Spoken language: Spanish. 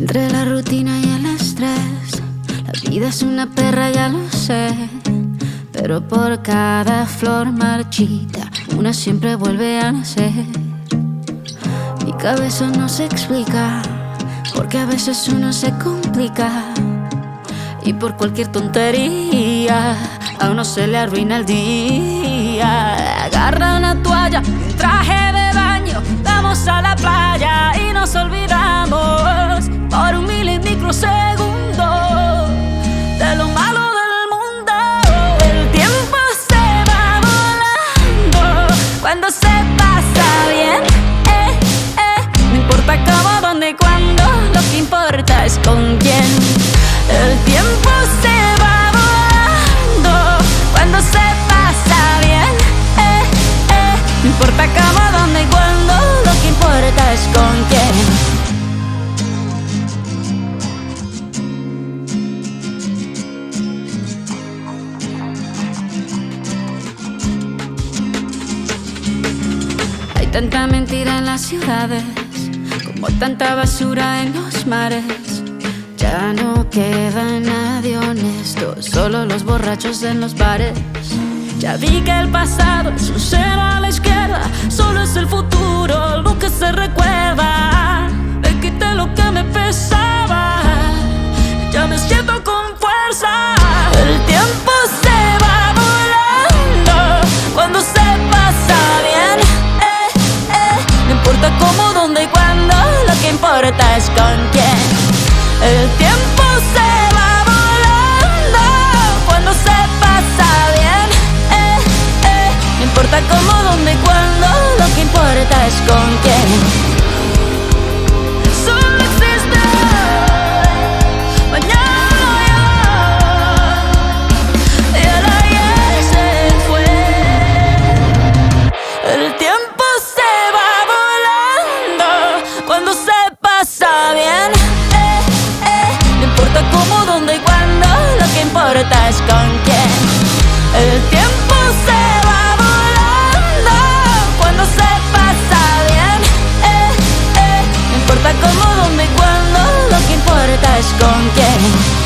Entre la rutina y el estrés, la vida es una perra, ya lo sé. Pero por cada flor marchita, una siempre vuelve a nacer. Mi cabeza no se explica, porque a veces uno se complica. Y por cualquier tontería, a uno se le arruina el día. Agarra una toalla, un traje de baño, vamos a la playa y nos olvidamos por un microsegundo de lo malo del mundo. El tiempo se va volando cuando se pasa bien. No importa cómo, dónde, cuándo, lo que importa es con quién. El tiempo se va volando cuando se pasa bien. No importa cómo, dónde, cuándo, lo que importa es con quién. Hay tanta mentira en las ciudades, como tanta basura en los mares. Ya no queda nadie honesto, solo los borrachos en los bares. Ya vi que el pasado es un cero a la izquierda, solo es el futuro lo que se recuerda. Me quité lo que me pesaba, ya me siento con fuerza. El tiempo se va volando cuando se pasa bien. No importa cómo, dónde y cuándo, lo que importa es con quién. El tiempo se va volando cuando se pasa bien. No importa cómo, dónde y cuándo, lo que importa es con quién. Solo existe hoy, mañana ya, y el ayer se fue. El tiempo se va volando cuando se pasa bien. No importa cómo, dónde y cuándo, lo que importa es con quién. El tiempo se va volando cuando se pasa bien. No importa cómo, dónde y cuándo, lo que importa es con quién.